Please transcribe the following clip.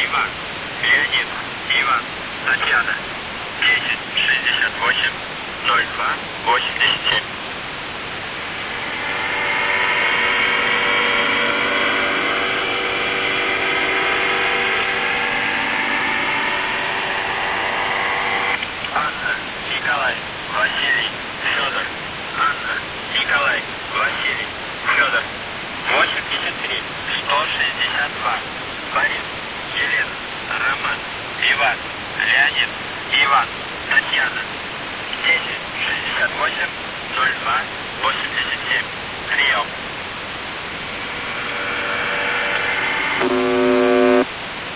Иван, Леонид, Иван, Татьяна. 1068 02 87. Анна, Николай, Василий, Федор. Анна, Николай, Василий, Федор. 83 162. Борис, Елена, Роман, Иван, Леонид, Иван, Татьяна. 1068 02 87. Прием.